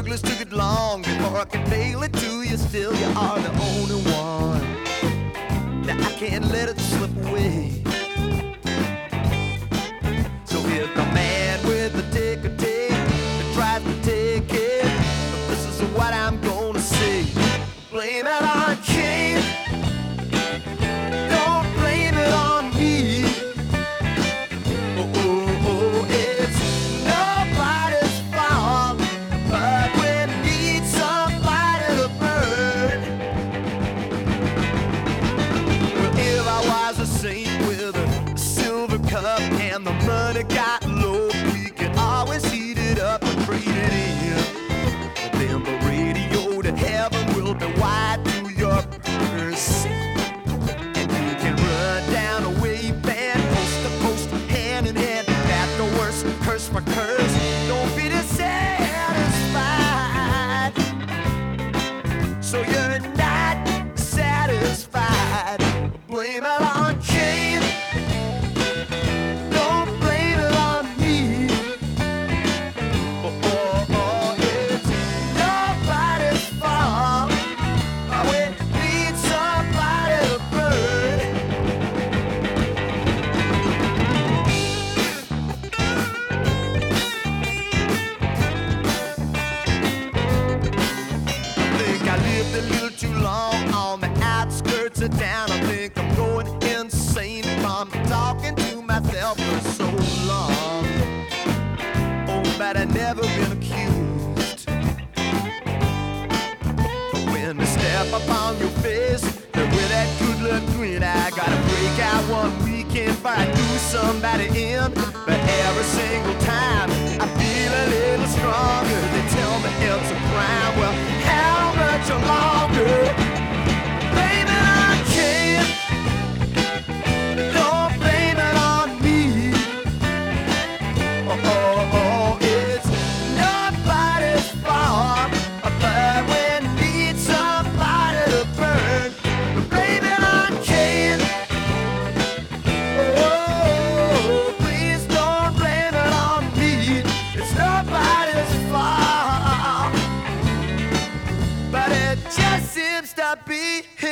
burglars took it long before I could mail it to you. Still, you are the only one. Now I can't let it slip away. So if the man with the ticker tape that tries to take it, this is what I'm gonna say. Blame it on Cain. Don't blame it on me. Oh, it's nobody's fault, but we need somebody to burn. Well, if I was a saint with a silver cup and the money got low, we could always heat it up and trade it in. But then the radio to heaven will be wide to your purse, and you can run down a wave band, coast to coast, hand in hand. At the worst, curse for curse, don't be dissatisfied. So you're not satisfied. Blame it on Cain. Don't blame it on me. Oh, it's nobody's fault. We need somebody to burn. I think I lived a little too long on the outskirts of town. I think I'm going insane from talking to myself for so long. Oh, but I never been accused. But when they step up on your face with that good luck grin, I gotta break out one weekend before I do somebody in. But every single time I feel a little stronger. They tell me it's a crime. Well, how much longer? Blame it on Cain. Don't blame it on me. Oh, it's nobody's fault, but we need somebody to burn. Blame it on Cain. Oh, please don't blame it on me. It's nobody's fault, but it just seems to be